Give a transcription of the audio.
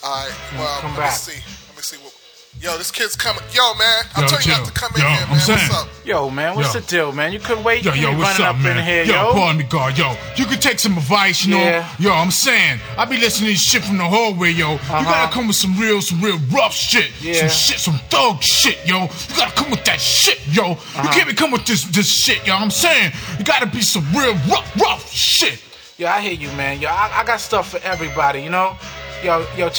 All right. Well, Come let back. me see. Let me see what. Yo, this kid's coming. Yo, man, I'm telling you not to come in Yo, here, I'm man. saying. What's up? Yo, man, what's Yo. the deal, man? You couldn't wait. Yo, You what's running up, up man? in here, yo, pardon me, God. Yo, you can take some advice, you know? Yeah. Yo, I'm saying, I be listening to this shit from the hallway, yo. You gotta come with some real rough shit. Yeah. Some thug shit, yo. You gotta come with that shit, yo. You can't be coming with this shit, yo. I'm saying, you gotta be some real rough shit. Yo, I hear you, man. Yo, I got stuff for everybody, you know? Yo,